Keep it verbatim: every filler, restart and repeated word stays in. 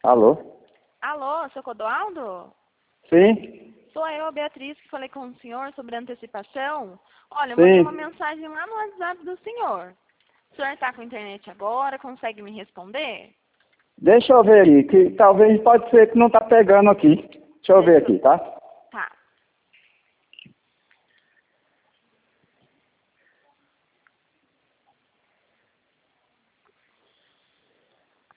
Alô? Alô, seu Codoaldo? Sim? Sou eu, Beatriz, que falei com o senhor sobre antecipação. Olha, eu mandei uma Sim. mensagem lá no WhatsApp do senhor. O senhor está com internet agora? Consegue me responder? Deixa eu ver aqui, que talvez pode ser que não tá pegando aqui. Deixa eu ver Deixa eu... aqui, tá?